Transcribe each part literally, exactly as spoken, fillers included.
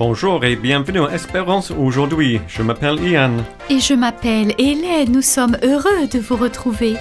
Bonjour et bienvenue à Espérance aujourd'hui. Je m'appelle Ian. Et je m'appelle Hélène. Nous sommes heureux de vous retrouver.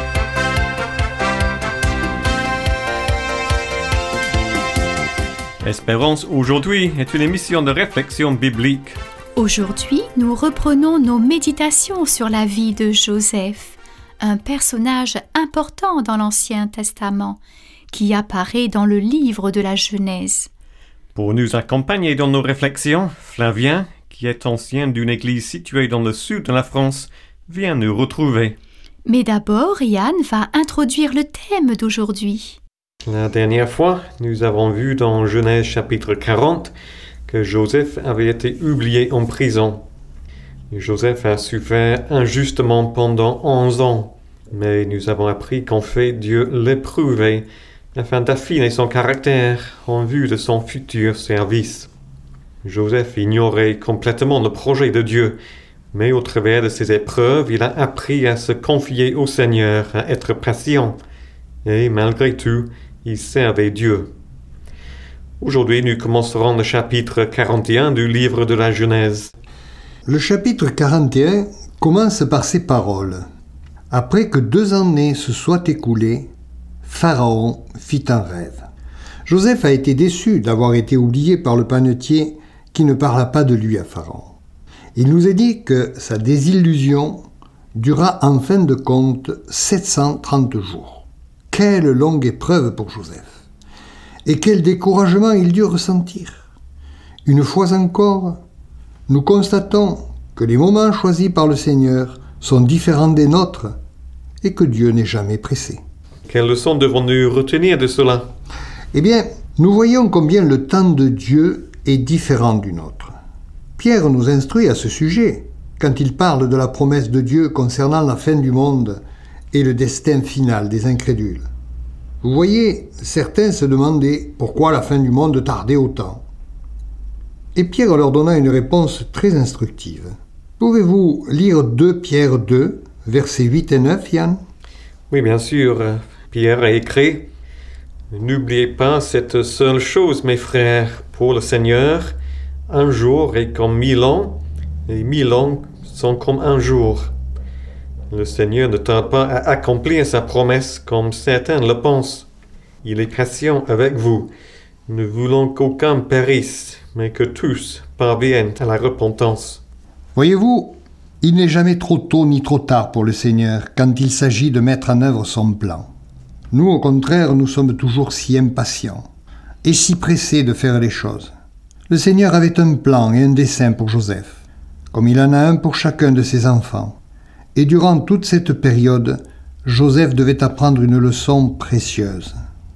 Espérance aujourd'hui est une émission de réflexion biblique. Aujourd'hui, nous reprenons nos méditations sur la vie de Joseph, un personnage important dans l'Ancien Testament, qui apparaît dans le livre de la Genèse. Pour nous accompagner dans nos réflexions, Flavien, qui est ancien d'une église située dans le sud de la France, vient nous retrouver. Mais d'abord, Yann va introduire le thème d'aujourd'hui. La dernière fois, nous avons vu dans Genèse chapitre quarante que Joseph avait été oublié en prison. Joseph a souffert injustement pendant onze ans, mais nous avons appris qu'en fait Dieu l'éprouvait afin d'affiner son caractère en vue de son futur service. Joseph ignorait complètement le projet de Dieu, mais au travers de ses épreuves, il a appris à se confier au Seigneur, à être patient, et malgré tout, il servait Dieu. Aujourd'hui, nous commencerons le chapitre quarante et un du livre de la Genèse. Le chapitre quarante et un commence par ces paroles. « Après que deux années se soient écoulées, Pharaon fit un rêve. » Joseph a été déçu d'avoir été oublié par le panetier qui ne parla pas de lui à Pharaon. Il nous est dit que sa désillusion dura en fin de compte sept cent trente jours. Quelle longue épreuve pour Joseph! Et quel découragement il dut ressentir. Une fois encore, nous constatons que les moments choisis par le Seigneur sont différents des nôtres et que Dieu n'est jamais pressé. Quelle leçon devons-nous retenir de cela? Eh bien, nous voyons combien le temps de Dieu est différent du nôtre. Pierre nous instruit à ce sujet quand il parle de la promesse de Dieu concernant la fin du monde et le destin final des incrédules. Vous voyez, certains se demandaient pourquoi la fin du monde tardait autant. Et Pierre leur donna une réponse très instructive. Pouvez-vous lire deux Pierre deux, versets huit et neuf, Yann? Oui, bien sûr. Pierre a écrit « N'oubliez pas cette seule chose, mes frères, pour le Seigneur, un jour est comme mille ans, et mille ans sont comme un jour. » Le Seigneur ne tarde pas à accomplir sa promesse comme certains le pensent. Il est patient avec vous, ne voulant qu'aucun périsse, mais que tous parviennent à la repentance. Voyez-vous, il n'est jamais trop tôt ni trop tard pour le Seigneur quand il s'agit de mettre en œuvre son plan. Nous, au contraire, nous sommes toujours si impatients et si pressés de faire les choses. Le Seigneur avait un plan et un dessein pour Joseph, comme il en a un pour chacun de ses enfants. Et durant toute cette période, Joseph devait apprendre une leçon précieuse,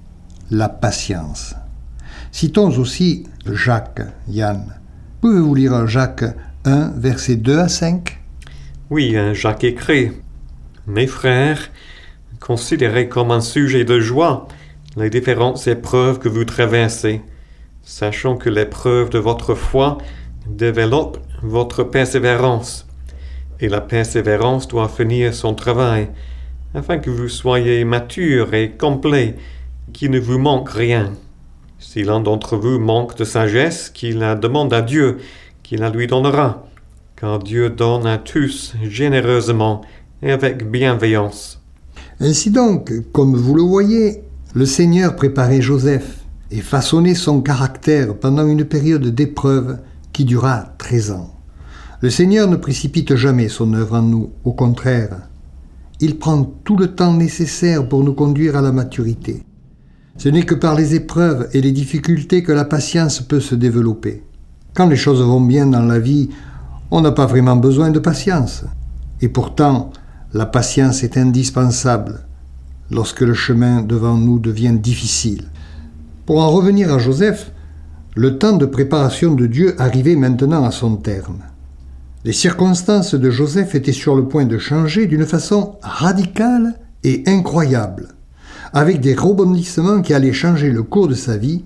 la patience. Citons aussi Jacques, Yann. Pouvez-vous lire Jacques un, versets deux à cinq? Oui, Jacques écrit « Mes frères, considérez comme un sujet de joie les différentes épreuves que vous traversez, sachant que l'épreuve de votre foi développe votre persévérance. Et la persévérance doit finir son travail, afin que vous soyez mature et complet, qu'il ne vous manque rien. Si l'un d'entre vous manque de sagesse, qu'il la demande à Dieu, qu'il la lui donnera, car Dieu donne à tous généreusement et avec bienveillance. » Ainsi donc, comme vous le voyez, le Seigneur préparait Joseph et façonnait son caractère pendant une période d'épreuve qui dura treize ans. Le Seigneur ne précipite jamais son œuvre en nous, au contraire. Il prend tout le temps nécessaire pour nous conduire à la maturité. Ce n'est que par les épreuves et les difficultés que la patience peut se développer. Quand les choses vont bien dans la vie, on n'a pas vraiment besoin de patience. Et pourtant, la patience est indispensable lorsque le chemin devant nous devient difficile. Pour en revenir à Joseph, le temps de préparation de Dieu arrivait maintenant à son terme. Les circonstances de Joseph étaient sur le point de changer d'une façon radicale et incroyable, avec des rebondissements qui allaient changer le cours de sa vie,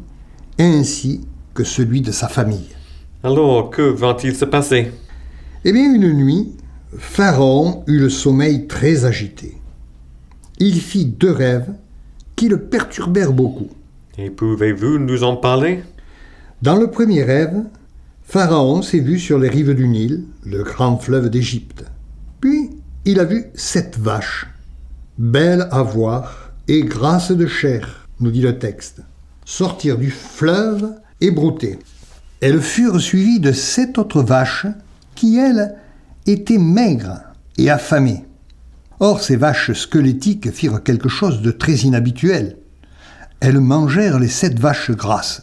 ainsi que celui de sa famille. Alors, que va-t-il se passer? Eh bien, une nuit, Pharaon eut le sommeil très agité. Il fit deux rêves qui le perturbèrent beaucoup. Et pouvez-vous nous en parler? Dans le premier rêve, Pharaon s'est vu sur les rives du Nil, le grand fleuve d'Égypte. Puis, il a vu sept vaches, belles à voir et grasses de chair, nous dit le texte, sortir du fleuve et brouter. Elles furent suivies de sept autres vaches qui, elles, étaient maigres et affamées. Or, ces vaches squelettiques firent quelque chose de très inhabituel. Elles mangèrent les sept vaches grasses.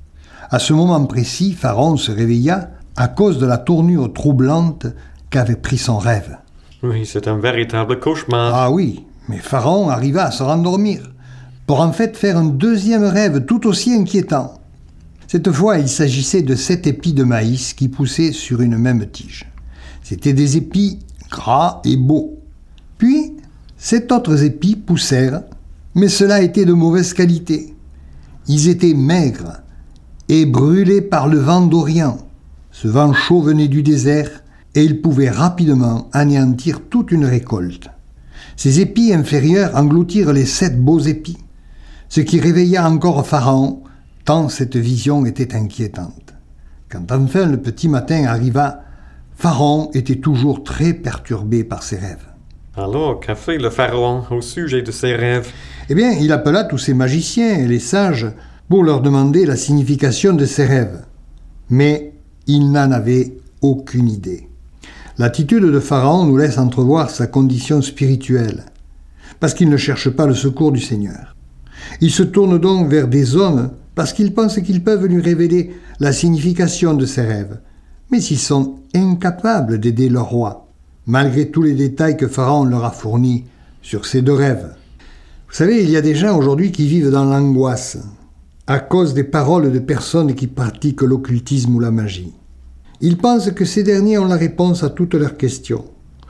À ce moment précis, Pharaon se réveilla à cause de la tournure troublante qu'avait pris son rêve. Oui, c'est un véritable cauchemar. Ah oui, mais Pharaon arriva à se rendormir, pour en fait faire un deuxième rêve tout aussi inquiétant. Cette fois, il s'agissait de sept épis de maïs qui poussaient sur une même tige. C'étaient des épis gras et beaux. Puis, sept autres épis poussèrent, mais cela était de mauvaise qualité. Ils étaient maigres et brûlés par le vent d'Orient. Ce vent chaud venait du désert et il pouvait rapidement anéantir toute une récolte. Ces épis inférieurs engloutirent les sept beaux épis, ce qui réveilla encore Pharaon, tant cette vision était inquiétante. Quand enfin le petit matin arriva, Pharaon était toujours très perturbé par ses rêves. Alors, qu'a fait le pharaon au sujet de ses rêves? Eh bien, il appela tous ses magiciens et les sages pour leur demander la signification de ses rêves. Mais il n'en avait aucune idée. L'attitude de Pharaon nous laisse entrevoir sa condition spirituelle, parce qu'il ne cherche pas le secours du Seigneur. Il se tourne donc vers des hommes parce qu'il pense qu'ils peuvent lui révéler la signification de ses rêves, mais ils sont incapables d'aider leur roi, malgré tous les détails que Pharaon leur a fournis sur ces deux rêves. Vous savez, il y a des gens aujourd'hui qui vivent dans l'angoisse à cause des paroles de personnes qui pratiquent l'occultisme ou la magie. Ils pensent que ces derniers ont la réponse à toutes leurs questions.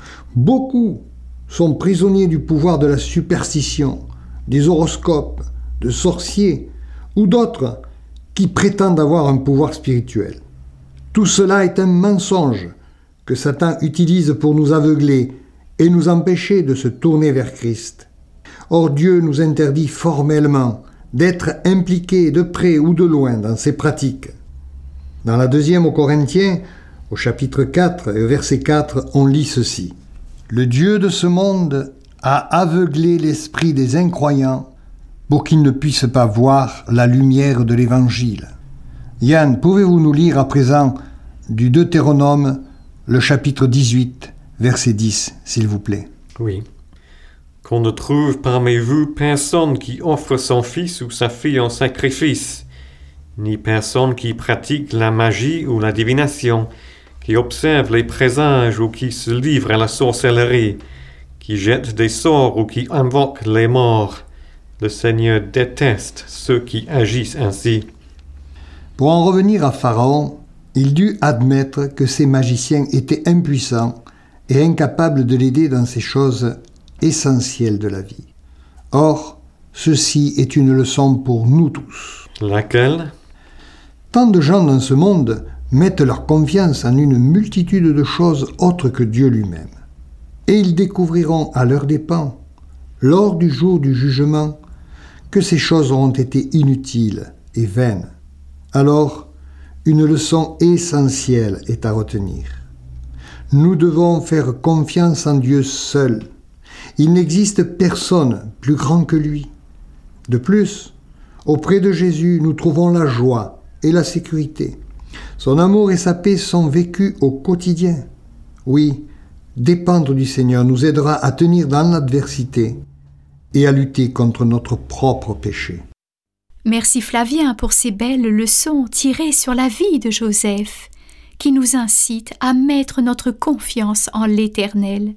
Beaucoup sont prisonniers du pouvoir de la superstition, des horoscopes, de sorciers ou d'autres qui prétendent avoir un pouvoir spirituel. Tout cela est un mensonge que Satan utilise pour nous aveugler et nous empêcher de se tourner vers Christ. Or Dieu nous interdit formellement d'être impliqués de près ou de loin dans ces pratiques. Dans la deuxième aux Corinthiens, au chapitre quatre, verset quatre, on lit ceci. « Le Dieu de ce monde a aveuglé l'esprit des incroyants pour qu'ils ne puissent pas voir la lumière de l'Évangile. » Yann, pouvez-vous nous lire à présent du Deutéronome, le chapitre dix-huit, verset dix, s'il vous plaît? Oui. Qu'on ne trouve parmi vous personne qui offre son fils ou sa fille en sacrifice, ni personne qui pratique la magie ou la divination, qui observe les présages ou qui se livre à la sorcellerie, qui jette des sorts ou qui invoque les morts. Le Seigneur déteste ceux qui agissent ainsi. Pour en revenir à Pharaon, il dut admettre que ses magiciens étaient impuissants et incapables de l'aider dans ces choses essentielles de la vie. Or, ceci est une leçon pour nous tous. Laquelle? Tant de gens dans ce monde mettent leur confiance en une multitude de choses autres que Dieu lui-même. Et ils découvriront à leurs dépens, lors du jour du jugement, que ces choses auront été inutiles et vaines. Alors, une leçon essentielle est à retenir. Nous devons faire confiance en Dieu seul. Il n'existe personne plus grand que lui. De plus, auprès de Jésus, nous trouvons la joie et la sécurité. Son amour et sa paix sont vécus au quotidien. Oui, dépendre du Seigneur nous aidera à tenir dans l'adversité et à lutter contre notre propre péché. Merci Flavien pour ces belles leçons tirées sur la vie de Joseph, qui nous incitent à mettre notre confiance en l'Éternel.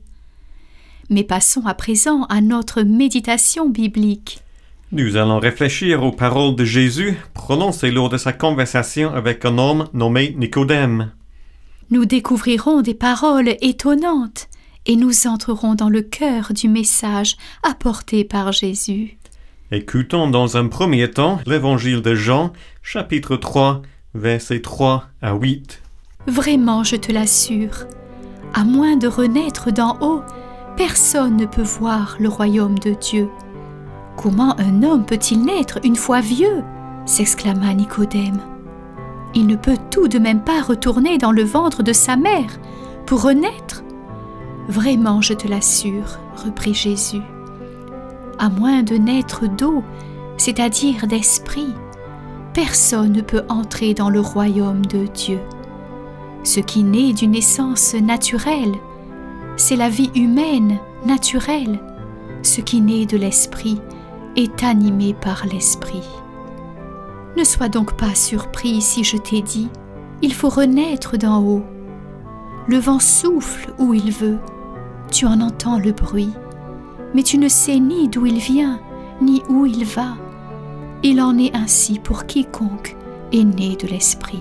Mais passons à présent à notre méditation biblique. Nous allons réfléchir aux paroles de Jésus prononcées lors de sa conversation avec un homme nommé Nicodème. Nous découvrirons des paroles étonnantes et nous entrerons dans le cœur du message apporté par Jésus. Écoutons dans un premier temps l'évangile de Jean, chapitre trois, versets trois à huit. Vraiment, je te l'assure, à moins de renaître d'en haut, personne ne peut voir le royaume de Dieu. Comment un homme peut-il naître une fois vieux? S'exclama Nicodème. il ne peut tout de même pas retourner dans le ventre de sa mère pour renaître ? Vraiment, je te l'assure, reprit Jésus. À moins de naître d'eau, c'est-à-dire d'esprit, personne ne peut entrer dans le royaume de Dieu. Ce qui naît d'une naissance naturelle, c'est la vie humaine naturelle. Ce qui naît de l'esprit est animé par l'esprit. Ne sois donc pas surpris si je t'ai dit, il faut renaître d'en haut. Le vent souffle où il veut, tu en entends le bruit, mais tu ne sais ni d'où il vient, ni où il va. Il en est ainsi pour quiconque est né de l'esprit.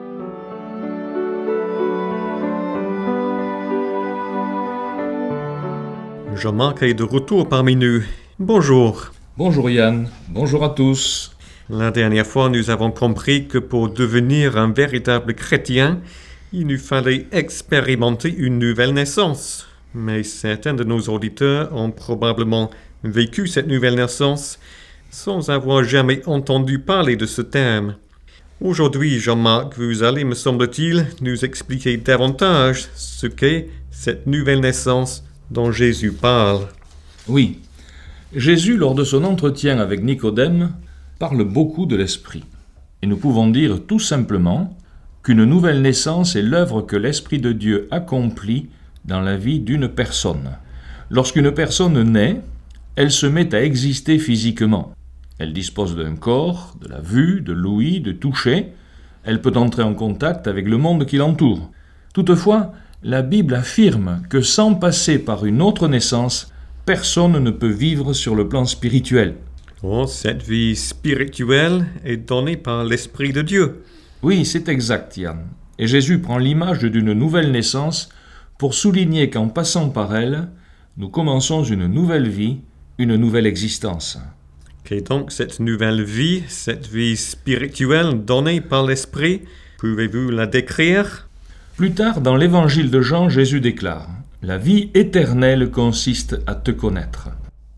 Jean-Marc est de retour parmi nous. Bonjour. Bonjour Yann, bonjour à tous. La dernière fois, nous avons compris que pour devenir un véritable chrétien, il nous fallait expérimenter une nouvelle naissance. Mais certains de nos auditeurs ont probablement vécu cette nouvelle naissance sans avoir jamais entendu parler de ce terme. Aujourd'hui, Jean-Marc, vous allez, me semble-t-il, nous expliquer davantage ce qu'est cette nouvelle naissance dont Jésus parle. Oui, Jésus, lors de son entretien avec Nicodème, parle beaucoup de l'Esprit. Et nous pouvons dire tout simplement qu'une nouvelle naissance est l'œuvre que l'Esprit de Dieu accomplit dans la vie d'une personne. Lorsqu'une personne naît, elle se met à exister physiquement. Elle dispose d'un corps, de la vue, de l'ouïe, de toucher. Elle peut entrer en contact avec le monde qui l'entoure. Toutefois, la Bible affirme que sans passer par une autre naissance, personne ne peut vivre sur le plan spirituel. Oh, cette vie spirituelle est donnée par l'Esprit de Dieu. Oui, c'est exact, Yann. Et Jésus prend l'image d'une nouvelle naissance pour souligner qu'en passant par elle, nous commençons une nouvelle vie, une nouvelle existence. Qu'est donc cette nouvelle vie, cette vie spirituelle donnée par l'Esprit? Pouvez-vous la décrire? Plus tard, dans l'évangile de Jean, Jésus déclare « La vie éternelle consiste à te connaître ».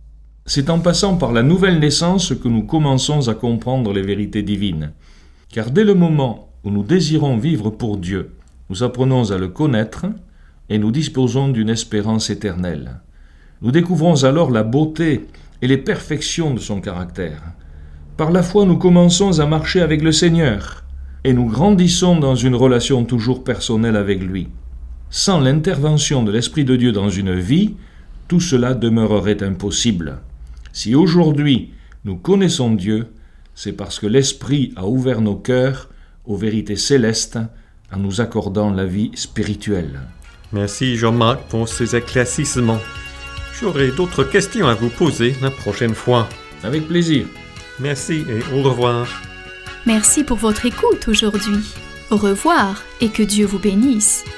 C'est en passant par la nouvelle naissance que nous commençons à comprendre les vérités divines. Car dès le moment où nous désirons vivre pour Dieu, nous apprenons à le connaître et nous disposons d'une espérance éternelle. Nous découvrons alors la beauté et les perfections de son caractère. Par la foi, nous commençons à marcher avec le Seigneur et nous grandissons dans une relation toujours personnelle avec lui. Sans l'intervention de l'Esprit de Dieu dans une vie, tout cela demeurerait impossible. Si aujourd'hui nous connaissons Dieu, c'est parce que l'Esprit a ouvert nos cœurs aux vérités célestes en nous accordant la vie spirituelle. Merci Jean-Marc pour ces éclaircissements. J'aurai d'autres questions à vous poser la prochaine fois. Avec plaisir. Merci et au revoir. Merci pour votre écoute aujourd'hui. Au revoir et que Dieu vous bénisse.